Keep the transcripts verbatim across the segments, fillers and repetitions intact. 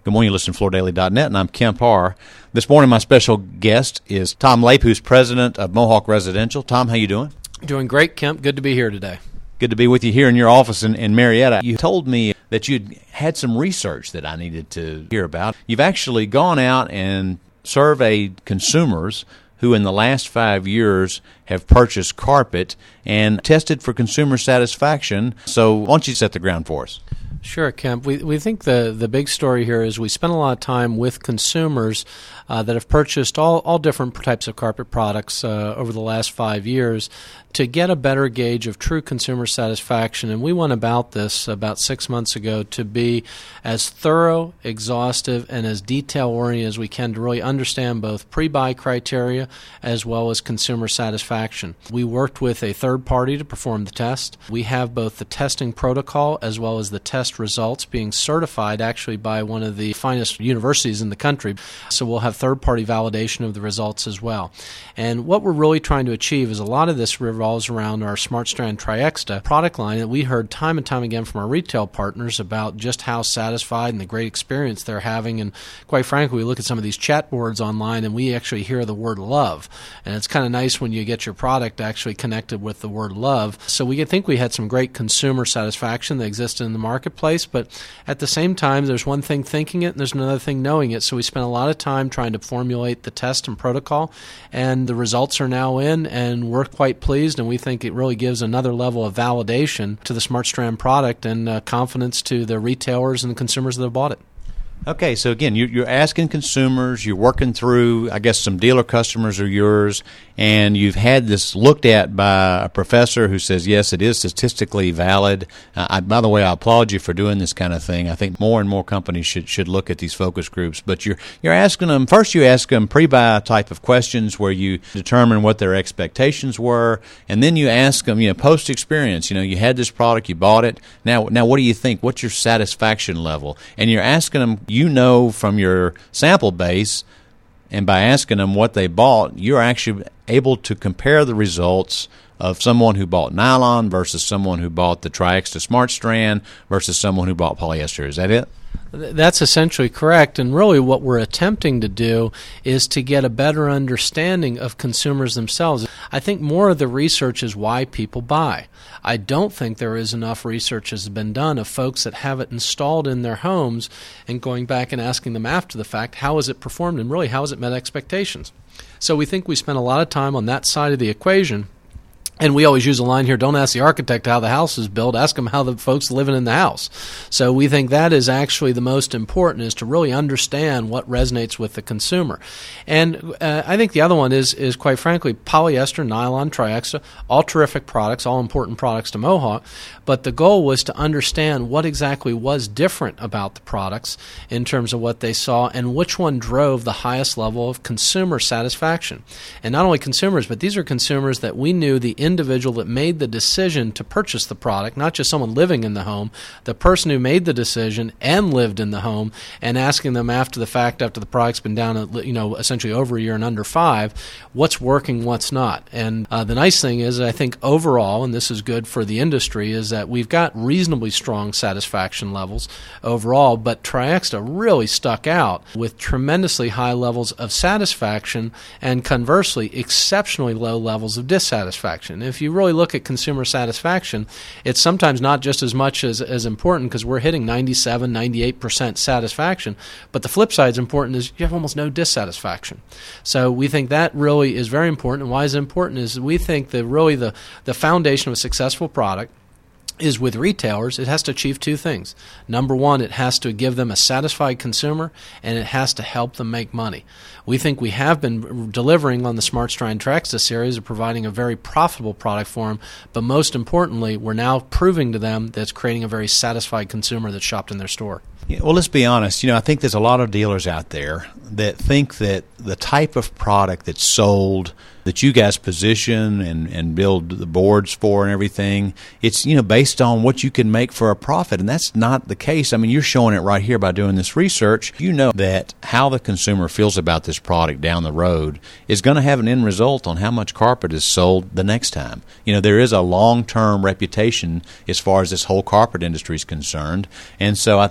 Good morning, you listen to floor daily dot net, and I'm Kemp Harr. This morning, my special guest is Tom Lape, who's president of Mohawk Residential. Tom, how you doing? Doing great, Kemp. Good to be here today. Good to be with you here in your office in, in Marietta. You told me that you'd had some research that I needed to hear about. You've actually gone out and surveyed consumers who in the last five years have purchased carpet and tested for consumer satisfaction. So why don't you set the ground for us? Sure, Kemp. We we think the, the big story here is we spent a lot of time with consumers uh, that have purchased all, all different types of carpet products uh, over the last five years to get a better gauge of true consumer satisfaction. And we went about this about six months ago to be as thorough, exhaustive, and as detail-oriented as we can to really understand both pre-buy criteria as well as consumer satisfaction. We worked with a third party to perform the test. We have both the testing protocol as well as the test results being certified actually by one of the finest universities in the country. So we'll have third-party validation of the results as well. And what we're really trying to achieve is a lot of this revolves around our SmartStrand Triexta product line that we heard time and time again from our retail partners about just how satisfied and the great experience they're having. And quite frankly, we look at some of these chat boards online and we actually hear the word love. And it's kind of nice when you get your product actually connected with the word love. So we think we had some great consumer satisfaction that existed in the marketplace, but at the same time, there's one thing thinking it and there's another thing knowing it. So we spent a lot of time trying to formulate the test and protocol, and the results are now in, and we're quite pleased, and we think it really gives another level of validation to the SmartStrand product and uh, confidence to the retailers and the consumers that have bought it. Okay, so again, you're asking consumers, you're working through, I guess, some dealer customers are yours, and you've had this looked at by a professor who says, yes, it is statistically valid. Uh, I, by the way, I applaud you for doing this kind of thing. I think more and more companies should should look at these focus groups. But you're you're asking them, first you ask them pre-buy type of questions where you determine what their expectations were, and then you ask them, you know, post-experience, you know, you had this product, you bought it, now, now what do you think? What's your satisfaction level? And you're asking them, you know from your sample base, and by asking them what they bought, you're actually able to compare the results of someone who bought nylon versus someone who bought the Triexta SmartStrand versus someone who bought polyester. Is that it? That's essentially correct, and really what we're attempting to do is to get a better understanding of consumers themselves. I think more of the research is why people buy. I don't think there is enough research has been done of folks that have it installed in their homes and going back and asking them after the fact, how has it performed and really how has it met expectations? So we think we spent a lot of time on that side of the equation. And we always use a line here, don't ask the architect how the house is built, ask them how the folks living in the house. So we think that is actually the most important, is to really understand what resonates with the consumer. And uh, I think the other one is, is quite frankly, polyester, nylon, Triexta, all terrific products, all important products to Mohawk. But the goal was to understand what exactly was different about the products in terms of what they saw and which one drove the highest level of consumer satisfaction. And not only consumers, but these are consumers that we knew the individual that made the decision to purchase the product, not just someone living in the home, the person who made the decision and lived in the home, and asking them after the fact, after the product's been down, you know, essentially over a year and under five, what's working, what's not. And uh, the nice thing is, I think overall, and this is good for the industry, is that we've got reasonably strong satisfaction levels overall, but Triexta really stuck out with tremendously high levels of satisfaction and conversely exceptionally low levels of dissatisfaction. If you really look at consumer satisfaction, it's sometimes not just as much as, as important because we're hitting ninety-seven, ninety-eight percent satisfaction, but the flip side is important is you have almost no dissatisfaction. So we think that really is very important. And why is it important is we think that really the, the foundation of a successful product is with retailers, it has to achieve two things. Number one, it has to give them a satisfied consumer, and it has to help them make money. We think we have been delivering on the SmartStrand Triexta series of providing a very profitable product for them, but most importantly, we're now proving to them that it's creating a very satisfied consumer that's shopped in their store. Yeah, well, let's be honest. You know, I think there's a lot of dealers out there that think that the type of product that's sold, that you guys position and, and build the boards for and everything, it's, you know, based on what you can make for a profit. And that's not the case. I mean, you're showing it right here by doing this research. You know that how the consumer feels about this product down the road is going to have an end result on how much carpet is sold the next time. You know, there is a long-term reputation as far as this whole carpet industry is concerned. And so I think it's probably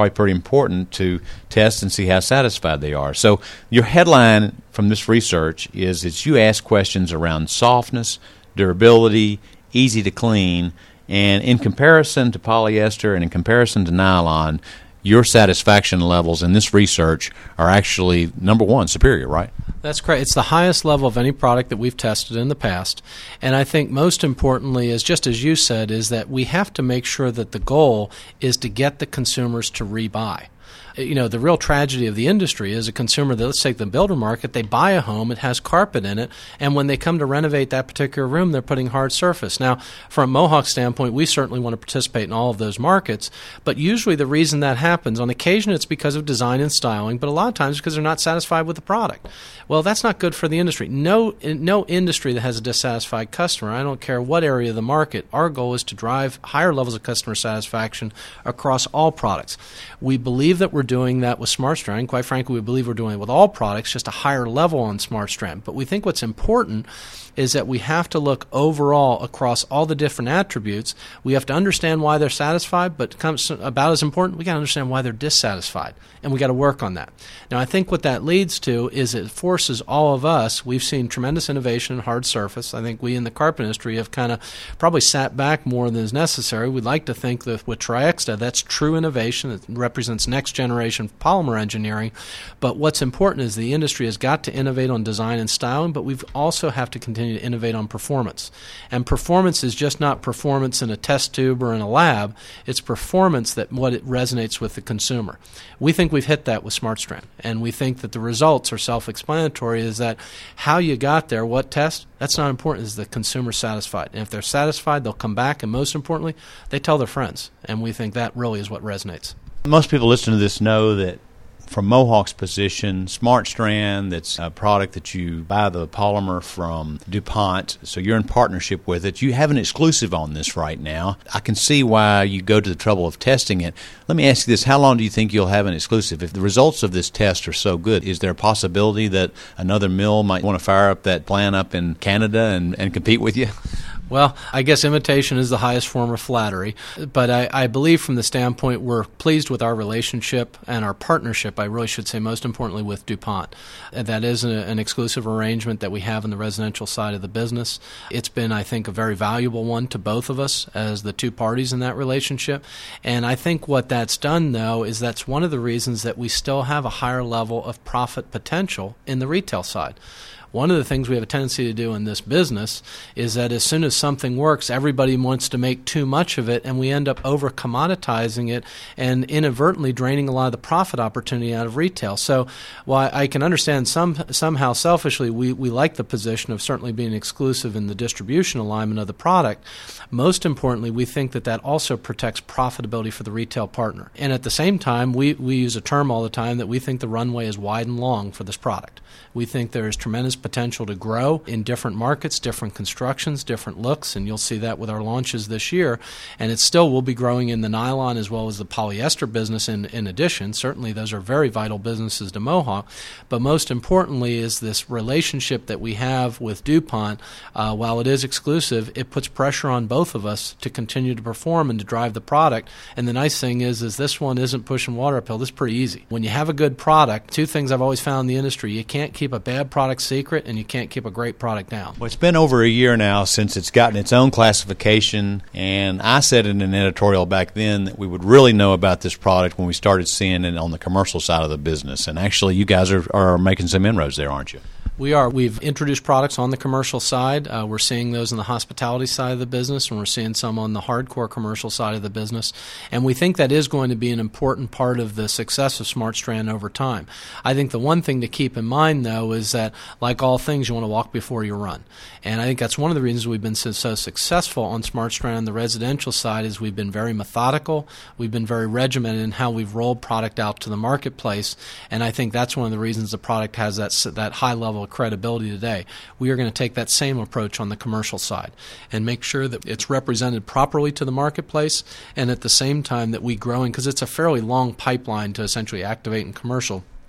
probably pretty important to test and see how satisfied they are. So your headline from this research is that you ask questions around softness, durability, easy to clean, and in comparison to polyester and in comparison to nylon, your satisfaction levels in this research are actually, number one, superior, right? That's correct. It's the highest level of any product that we've tested in the past. And I think most importantly is, just as you said, is that we have to make sure that the goal is to get the consumers to rebuy. You know, the real tragedy of the industry is a consumer that, let's take the builder market, they buy a home, it has carpet in it, and when they come to renovate that particular room, they're putting hard surface. Now, from a Mohawk standpoint, we certainly want to participate in all of those markets, but usually the reason that happens, on occasion it's because of design and styling, but a lot of times because they're not satisfied with the product. Well, that's not good for the industry. No, no industry that has a dissatisfied customer, I don't care what area of the market, our goal is to drive higher levels of customer satisfaction across all products. We believe that we're doing that with SmartStrand. Quite frankly, we believe we're doing it with all products, just a higher level on SmartStrand. But we think what's important is that we have to look overall across all the different attributes. We have to understand why they're satisfied, but about as important, we got to understand why they're dissatisfied, and we got to work on that. Now, I think what that leads to is it forces all of us. We've seen tremendous innovation in hard surface. I think we in the carpet industry have kind of probably sat back more than is necessary. We'd like to think that with Triexta, that's true innovation. It represents next generation polymer engineering. But what's important is the industry has got to innovate on design and styling, but we also have to continue to innovate on performance. And performance is just not performance in a test tube or in a lab. It's performance that what it resonates with the consumer. We think we've hit that with SmartStrand, and we think that the results are self-explanatory, is that how you got there, what test, that's not important, is the consumer satisfied. And if they're satisfied, they'll come back, and most importantly, they tell their friends. And we think that really is what resonates. Most people listening to this know that from Mohawk's position, SmartStrand, that's a product that you buy the polymer from DuPont, so you're in partnership with it. You have an exclusive on this right now. I can see why you go to the trouble of testing it. Let me ask you this. How long do you think you'll have an exclusive? If the results of this test are so good, is there a possibility that another mill might want to fire up that plant up in Canada and, and compete with you? Well, I guess imitation is the highest form of flattery, but I, I believe from the standpoint we're pleased with our relationship and our partnership, I really should say most importantly with DuPont. That is a, an exclusive arrangement that we have in the residential side of the business. It's been, I think, a very valuable one to both of us as the two parties in that relationship. And I think what that's done, though, is that's one of the reasons that we still have a higher level of profit potential in the retail side. One of the things we have a tendency to do in this business is that as soon as something works, everybody wants to make too much of it, and we end up over-commoditizing it and inadvertently draining a lot of the profit opportunity out of retail. So while I can understand some somehow selfishly we, we like the position of certainly being exclusive in the distribution alignment of the product, most importantly, we think that that also protects profitability for the retail partner. And at the same time, we, we use a term all the time that we think the runway is wide and long for this product. We think there is tremendous potential to grow in different markets, different constructions, different looks, and you'll see that with our launches this year. And it still will be growing in the nylon as well as the polyester business in, in addition. Certainly those are very vital businesses to Mohawk. But most importantly is this relationship that we have with DuPont. Uh, while it is exclusive, it puts pressure on both of us to continue to perform and to drive the product. And the nice thing is, is this one isn't pushing water uphill. This is pretty easy. When you have a good product, two things I've always found in the industry, you can't keep a bad product secret and you can't keep a great product down. Well, it's been over a year now since it's gotten its own classification, and I said in an editorial back then that we would really know about this product when we started seeing it on the commercial side of the business. And actually, you guys are, are making some inroads there, aren't you? We are. We've introduced products on the commercial side. Uh, we're seeing those on the hospitality side of the business, and we're seeing some on the hardcore commercial side of the business. And we think that is going to be an important part of the success of SmartStrand over time. I think the one thing to keep in mind, though, is that, like all things, you want to walk before you run. And I think that's one of the reasons we've been so, so successful on SmartStrand on the residential side is we've been very methodical. We've been very regimented in how we've rolled product out to the marketplace. And I think that's one of the reasons the product has that, that high level of credibility today. We are going to take that same approach on the commercial side and make sure that it's represented properly to the marketplace, and at the same time that we grow in, because it's a fairly long pipeline to essentially activate in commercial.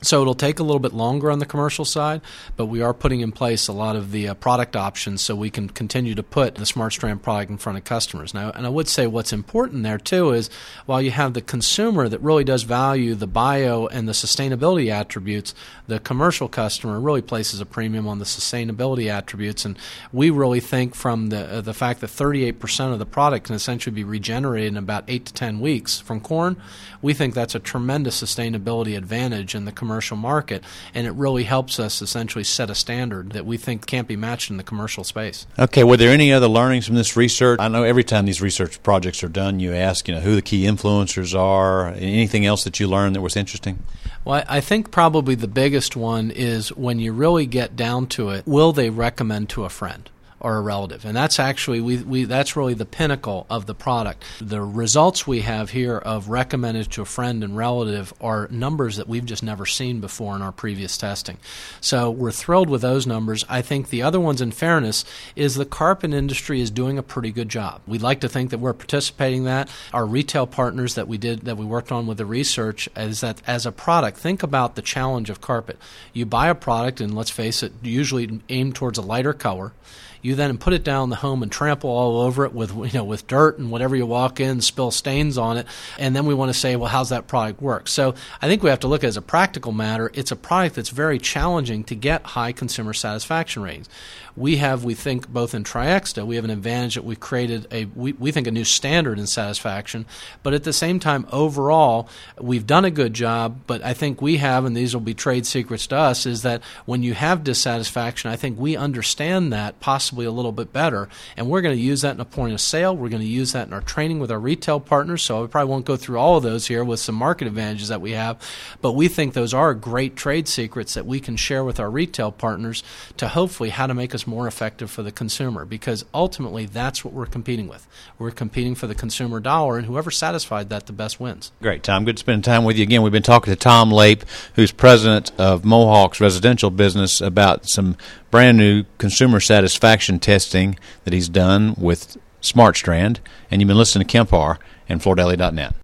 So it'll take a little bit longer on the commercial side, but we are putting in place a lot of the uh, product options so we can continue to put the SmartStrand product in front of customers. Now, and I would say what's important there too is while you have the consumer that really does value the bio and the sustainability attributes, the commercial customer really places a premium on the sustainability attributes. And we really think from the uh, the fact that thirty-eight percent of the product can essentially be regenerated in about eight to ten weeks from corn, we think that's a tremendous sustainability advantage in the commercial commercial market, and it really helps us essentially set a standard that we think can't be matched in the commercial space. Okay, were there any other learnings from this research? I know every time these research projects are done, you ask, you know, who the key influencers are. Anything else that you learned that was interesting? Well, I think probably the biggest one is when you really get down to it, will they recommend to a friend or a relative? And that's actually we, we that's really the pinnacle of the product. The results we have here of recommended to a friend and relative are numbers that we've just never seen before in our previous testing. So we're thrilled with those numbers. I think the other ones, in fairness, is the carpet industry is doing a pretty good job. We'd like to think that we're participating in that. Our retail partners that we did that we worked on with the research is that as a product, think about the challenge of carpet. You buy a product, and let's face it, usually aimed towards a lighter color. You then put it down in the home and trample all over it with you know with dirt and whatever you walk in, spill stains on it, and then we want to say, well, how's that product work? So I think we have to look at it as a practical matter. It's a product that's very challenging to get high consumer satisfaction ratings. We have, we think, both in Triexta, we have an advantage that we've created a, we, we think, a new standard in satisfaction, but at the same time, overall, we've done a good job, but I think we have, and these will be trade secrets to us, is that when you have dissatisfaction, I think we understand that possibly a little bit better, and we're going to use that in a point of sale. We're going to use that in our training with our retail partners, so I probably won't go through all of those here with some market advantages that we have, but we think those are great trade secrets that we can share with our retail partners to hopefully how to make us more effective for the consumer, because ultimately that's what we're competing with. We're competing for the consumer dollar, and whoever satisfied that the best wins. Great, Tom. Good to spend time with you again. We've been talking to Tom Lape, who's president of Mohawk's residential business, about some brand new consumer satisfaction testing that he's done with SmartStrand, and you've been listening to Kemp Harr and Florida Daily dot net.